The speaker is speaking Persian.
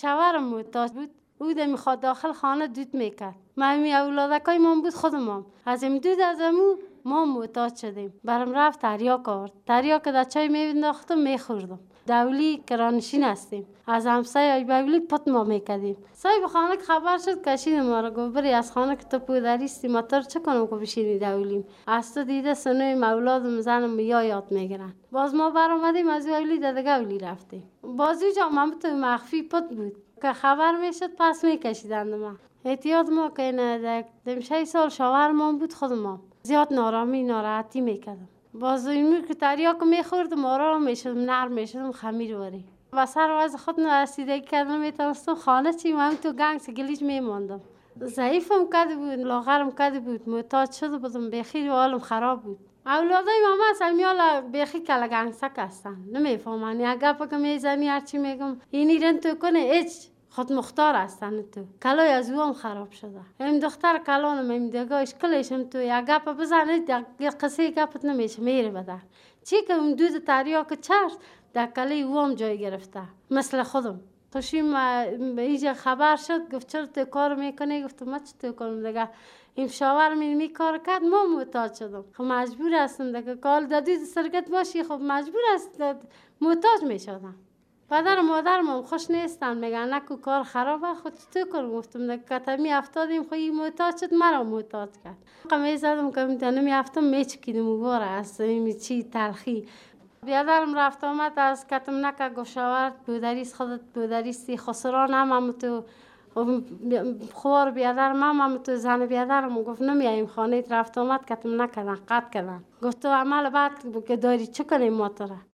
شوهرم محتاج بود، او میخواد داخل خانه دود میکرد. ما اولادکای ما بود خودمون از این دود از امو ما محتاج شدیم. برام رفت تریاک آورد. تریاک در چای مینداختم میخوردم. دولی کرانشین هستیم. از همسایه بولی پت ما میکردیم. صاحب خانه خبر شد کشید ما را گفت بری از خانه که تو پودریستی ما تو چه کنم که بشینی دولیم. از تو دیده سنوی مولادم زنم یا یاد میگیرن. باز ما برآمدیم از ولی دیگه ولی رفتیم. بازی جا من تو مخفی پت بود که خبر میشد پس میکشیدند ما. احتیاط ما که نه دم 6 سال شوهر ما بود خودم زیاد ناراحتی میکردم. باز این که تریاک میخوردم آرام میشدم نرم میشدم خمیر وری و سر از خود رسیدگی کردم میتونستم خانه چی من تو گنگ گلیج میماندم. ضعیفم کرده بود لاغرم کرده بود محتاج شده بودم بخیر و حالم خراب بود. اولادای ماما سمیالا بخی کلا گنگسک هستن نمیفهمن یا گپا که میزنی هرچی میگم اینی رن تو کنه هیچ خود مختار هستن تو کلای از او هم خراب شده. این دختر کلانم این دیگه اشکالشم تو یا گپا بزنه یا قصه گپت نمیشه میره بدن چی که اون دود تریاک چرس در کلای او هم جای گرفته مثل خودم. خوشیم اینجا خبر شد گفت چرا تو کار میکنی؟ گفتم ما چطور کنم دیگه این شاورم این کار کرد ما محتاج شدم. خب مجبور هستم دیگه کال دادی سرگت باشی خب مجبور است محتاج میشدم. پدر و مادرم خوش نیستن میگن نکو کار خرابه خود چطور کنم؟ گفتم دیگه کتمی افتادیم خب این محتاج شد مرا محتاج کرد. قمی زدم که میتونم افتم میچکیدم و باره است این چی تلخی. بیادرم رفت آمد از کتم نکه گفت شاورد بودریست خودت بودریستی خسران هم تو خوار بیادرم هم تو زن بیادرم گفت نمیاییم خانه رفت آمد کتم نکردن قطع کردن. گفت تو عمل بعد که داری چه کنیم ما تو را؟